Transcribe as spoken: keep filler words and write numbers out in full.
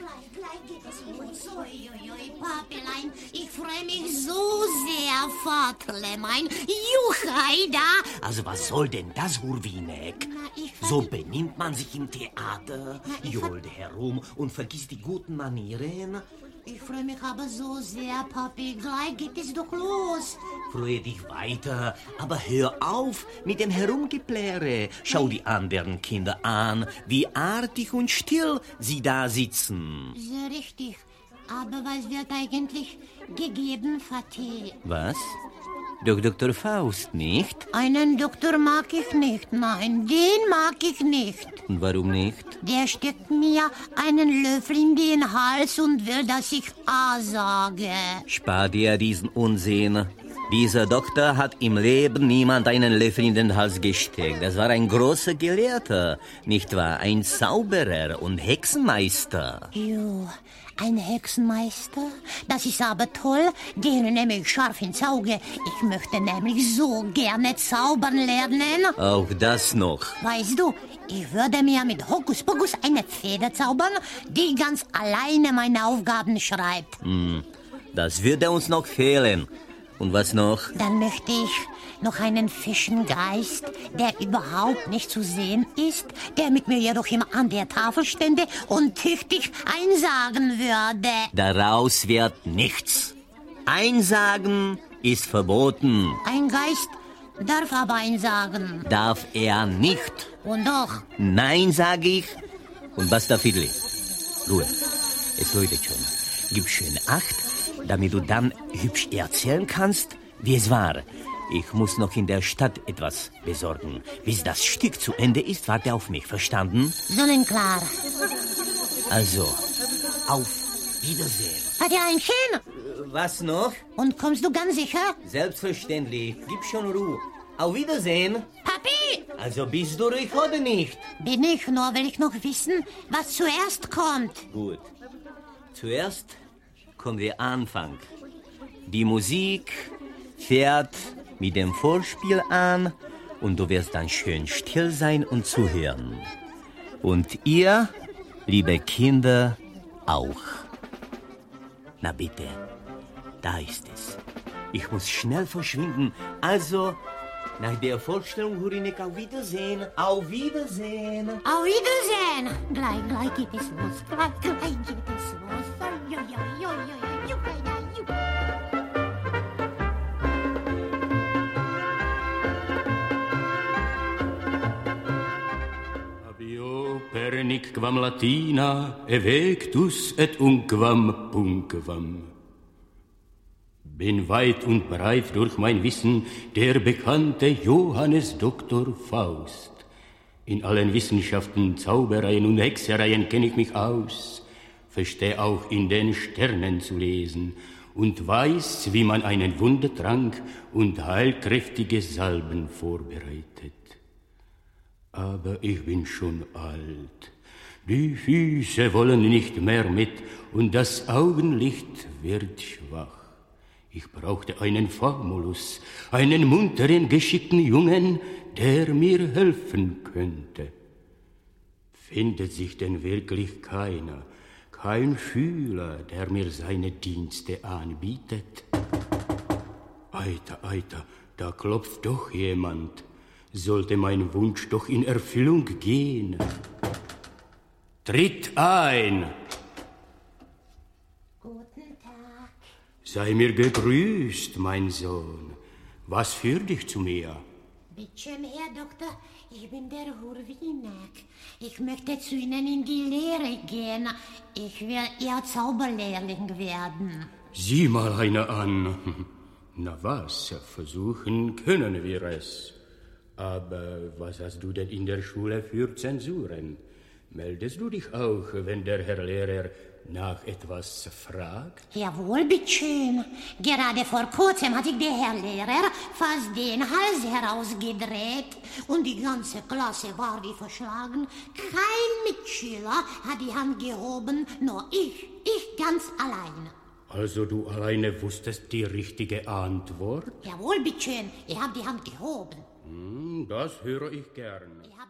Gleich, gleich geht es los. Uiuiui, Papelein, ich freue mich so sehr, Vaterlein. Juchheida. Also was soll denn das, Hurwinek? So benimmt man sich im Theater, johlt herum und vergisst die guten Manieren. Ich freue mich aber so sehr, Papi. Gleich geht es doch los. Freue dich weiter, aber hör auf mit dem Herumgepläre. Schau die anderen Kinder an, wie artig und still sie da sitzen. Sehr richtig. Aber was wird eigentlich gegeben, Vati? Was? Doch Doktor Faust nicht? Einen Doktor mag ich nicht, nein, den mag ich nicht. Und warum nicht? Der steckt mir einen Löffel in den Hals und will, dass ich A sage. Spar dir diesen Unsinn. Dieser Doktor hat im Leben niemand einen Löffel in den Hals gesteckt. Das war ein großer Gelehrter, nicht wahr? Ein Zauberer und Hexenmeister. Jo, ein Hexenmeister? Das ist aber toll. Den nehme ich scharf ins Auge. Ich möchte nämlich so gerne zaubern lernen. Auch das noch. Weißt du, ich würde mir mit Hokuspokus eine Feder zaubern, die ganz alleine meine Aufgaben schreibt. Hm, das würde uns noch fehlen. Und was noch? Dann möchte ich noch einen Fischengeist, der überhaupt nicht zu sehen ist, der mit mir jedoch immer an der Tafel stände und tüchtig einsagen würde. Daraus wird nichts. Einsagen ist verboten. Ein Geist darf aber einsagen. Darf er nicht. Und doch. Nein, sage ich. Und basta Fiddli. Ruhe. Es läutet schon. Gib schön Acht, damit du dann hübsch erzählen kannst, wie es war. Ich muss noch in der Stadt etwas besorgen. Bis das Stück zu Ende ist, warte auf mich, verstanden? Sonnenklar. Also, auf Wiedersehen. Hat er ein Chen? Was noch? Und kommst du ganz sicher? Selbstverständlich. Gib schon Ruhe. Auf Wiedersehen. Papi! Also bist du ruhig oder nicht? Bin ich, nur will ich noch wissen, was zuerst kommt. Gut. Zuerst kommt der Anfang. Die Musik fährt mit dem Vorspiel an und du wirst dann schön still sein und zuhören. Und ihr, liebe Kinder, auch. Na bitte, da ist es. Ich muss schnell verschwinden. Also, nach der Vorstellung, Hurinek, auf Wiedersehen. Auf Wiedersehen. Auf Wiedersehen. Gleich, gleich geht es los. Gleich, gleich geht es los. Jo, jo, jo, jo, jo, jo, jo, jo. Abio pernic quam latina evectus et unquam punquam. Bin weit und breit durch mein Wissen der bekannte Johannes Doktor Faust. In allen Wissenschaften, Zaubereien und Hexereien kenn ich mich aus, versteh auch in den Sternen zu lesen und weiß, wie man einen Wundertrank und heilkräftige Salben vorbereitet. Aber ich bin schon alt, die Füße wollen nicht mehr mit und das Augenlicht wird schwach. Ich brauchte einen Famulus, einen munteren, geschickten Jungen, der mir helfen könnte. Findet sich denn wirklich keiner, kein Schüler, der mir seine Dienste anbietet? Eiter, Eiter, da klopft doch jemand. Sollte mein Wunsch doch in Erfüllung gehen. Tritt ein! Guten Tag. Sei mir gegrüßt, mein Sohn. Was führt dich zu mir? Bittschön, Herr Doktor, ich bin der Hurwinek. Ich möchte zu Ihnen in die Lehre gehen. Ich will Ihr Zauberlehrling werden. Sieh mal einer an. Na was, versuchen können wir es. Aber was hast du denn in der Schule für Zensuren? Meldest du dich auch, wenn der Herr Lehrer nach etwas fragt? Jawohl, bittschön. Gerade vor kurzem hat sich der Herr Lehrer fast den Hals herausgedreht und die ganze Klasse war wie verschlagen. Kein Mitschüler hat die Hand gehoben, nur ich, ich ganz allein. Also du alleine wusstest die richtige Antwort? Jawohl, bittschön, ich habe die Hand gehoben. Hm, das höre ich gern. Ich